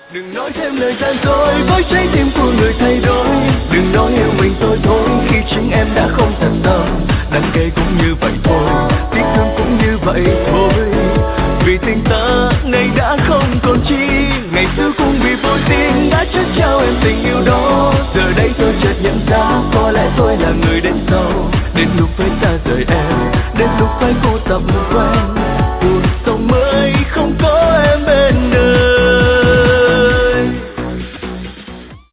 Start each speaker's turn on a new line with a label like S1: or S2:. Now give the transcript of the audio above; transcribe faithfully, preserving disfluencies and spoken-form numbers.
S1: Đừng nói thêm lời gian dối với trái tim của người thay đổi. Đừng nói yêu mình tôi thôi khi chính em đã không thật tâm. Đắng cay cũng như vậy thôi, tiếc thương cũng như vậy thôi. Vì tình ta ngày đã không còn chi, ngày xưa cũng vì vô tình đã chết trao em tình yêu đó. Giờ đây tôi chợt nhận ra có lẽ tôi là người đến sau. Đến lúc phải xa rời em, đến lúc phải cô tập quen cuộc